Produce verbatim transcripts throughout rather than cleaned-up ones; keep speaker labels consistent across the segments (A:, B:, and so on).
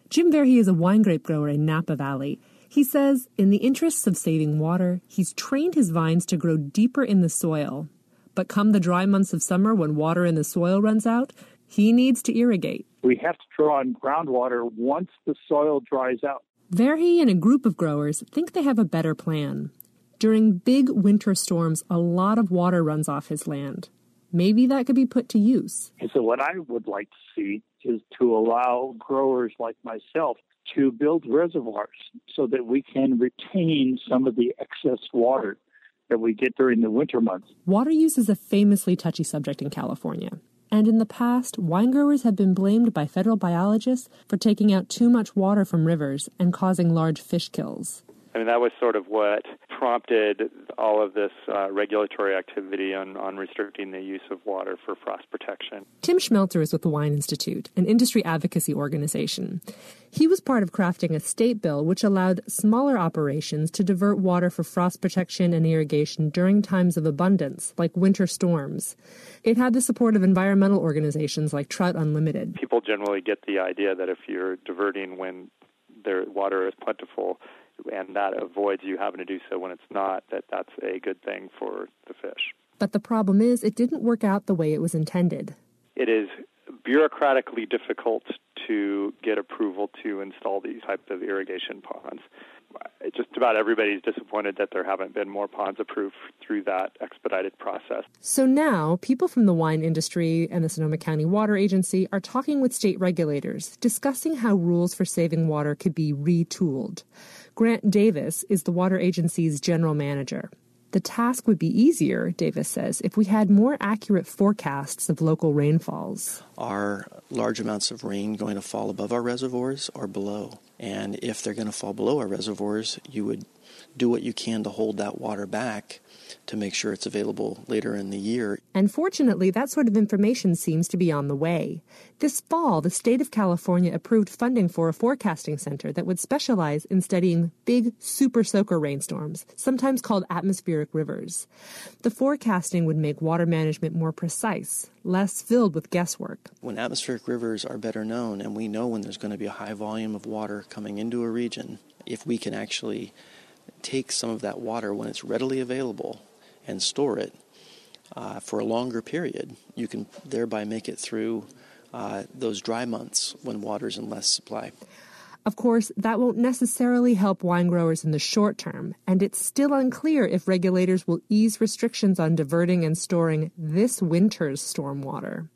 A: Jim Verhey is a wine grape grower in Napa Valley. He says, in the interests of saving water, he's trained his vines to grow deeper in the soil. But come the dry months of summer when water in the soil runs out, he needs to irrigate.
B: We have to draw on groundwater once the soil dries out.
A: Verhey and a group of growers think they have a better plan. During big winter storms, a lot of water runs off his land. Maybe that could be put to use.
B: So what I would like to see is to allow growers like myself to build reservoirs so that we can retain some of the excess water that we get during the winter months.
A: Water use is a famously touchy subject in California. And in the past, wine growers have been blamed by federal biologists for taking out too much water from rivers and causing large fish kills.
C: I mean, that was sort of what prompted all of this uh, regulatory activity on, on restricting the use of water for frost protection.
A: Tim Schmelzer is with the Wine Institute, an industry advocacy organization. He was part of crafting a state bill which allowed smaller operations to divert water for frost protection and irrigation during times of abundance, like winter storms. It had the support of environmental organizations like Trout Unlimited.
C: People generally get the idea that if you're diverting when their water is plentiful, and that avoids you having to do so when it's not, that that's a good thing for the fish.
A: But the problem is it didn't work out the way it was intended.
C: It is bureaucratically difficult to get approval to install these types of irrigation ponds. Just about everybody's disappointed that there haven't been more ponds approved through that expedited process.
A: So now, people from the wine industry and the Sonoma County Water Agency are talking with state regulators, discussing how rules for saving water could be retooled. Grant Davis is the water agency's general manager. The task would be easier, Davis says, if we had more accurate forecasts of local rainfalls.
D: Are large amounts of rain going to fall above our reservoirs or below? And if they're going to fall below our reservoirs, you would do what you can to hold that water back to make sure it's available later in the year. And
A: fortunately, that sort of information seems to be on the way. This fall, the state of California approved funding for a forecasting center that would specialize in studying big super soaker rainstorms, sometimes called atmospheric rivers. The forecasting would make water management more precise, less filled with guesswork.
D: When atmospheric rivers are better known and we know when there's going to be a high volume of water coming into a region, if we can actually take some of that water when it's readily available and store it uh, for a longer period, you can thereby make it through uh, those dry months when water's in less supply.
A: Of course, that won't necessarily help wine growers in the short term, and it's still unclear if regulators will ease restrictions on diverting and storing this winter's stormwater.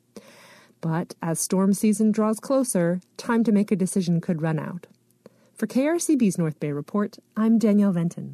A: But as storm season draws closer, time to make a decision could run out. For K R C B's North Bay Report, I'm Danielle Venton.